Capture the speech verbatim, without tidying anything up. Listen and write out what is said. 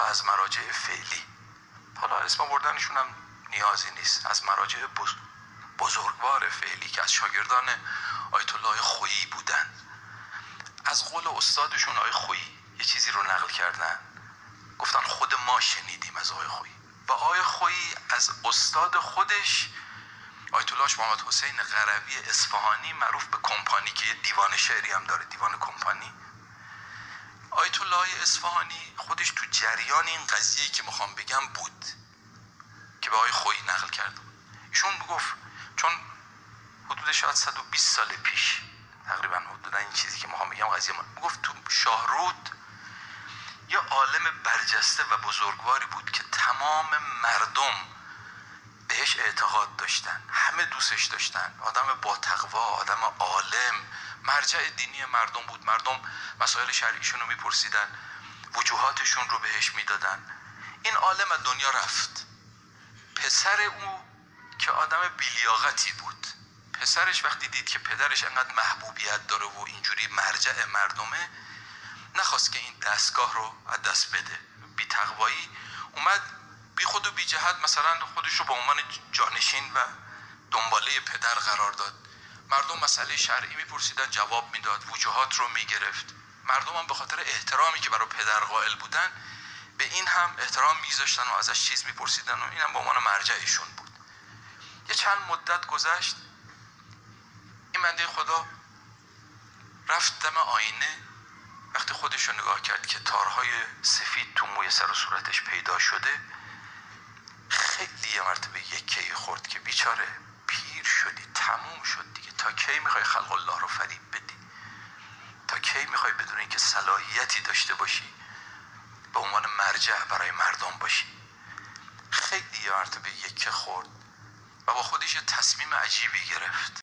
از مراجع فعلی، حالا اسم آوردنشون هم نیازی نیست، از مراجع بزرگوار فعلی که از شاگردان آیت الله خویی بودن، از قول استادشون آقای خویی یه چیزی رو نقل کردن، گفتن خود ما شنیدیم از آقای خویی. و آقای خویی از استاد خودش آیت الله محمد حسین قروی اصفهانی معروف به کمپانی که یه دیوان شعری هم داره، دیوان کمپانی، آیت الله اصفهانی خودش تو جریان این قضیه‌ای که میخوام بگم بود که به آقای خویی نقل کرده. ایشون میگفت چون حدود شاید صد و بیست سال پیش تقریبا حدودا این چیزی که میخوام بگم قضیه ما میگفت تو شاهرود یه عالم برجسته و بزرگواری بود که تمام مردم بهش اعتقاد داشتن، همه دوستش داشتن، آدم با تقوا، آدم عالم، مرجع دینی مردم بود، مردم مسائل شرعیشون رو میپرسیدن، وجوهاتشون رو بهش میدادن. این عالم از دنیا رفت. پسر او که آدم بیلیاقتی بود، پسرش وقتی دید که پدرش انقدر محبوبیت داره و اینجوری مرجع مردمه، نخواست که این دستگاه رو از دست بده. بی تقوایی اومد بی خود و بی جهت مثلا خودش رو به عنوان جانشین و دنباله پدر قرار داد. مردم مسئله شرعی میپرسیدن جواب میداد، وجوهات رو میگرفت. مردم هم به خاطر احترامی که برای پدر قائل بودن به این هم احترام میذاشتن و ازش چیز میپرسیدن و این هم به عنوان مرجعشون بود. یه چند مدت گذشت، این بنده خدا رفت دم آینه، وقتی خودش رو نگاه کرد که تارهای سفید تو موی سر و صورتش پیدا شده، خیلی یه مرتبه یکی خورد که بیچاره پیر شدی، تموم شد دیگه، تا کی میخوای خلق الله رو فریب بدی؟ تا کی میخوای بدون اینکه صلاحیتی داشته باشی به عنوان مرجع برای مردم باشی؟ خیلی یه مرتبه یکی خورد و با خودش یه تصمیم عجیبی گرفت.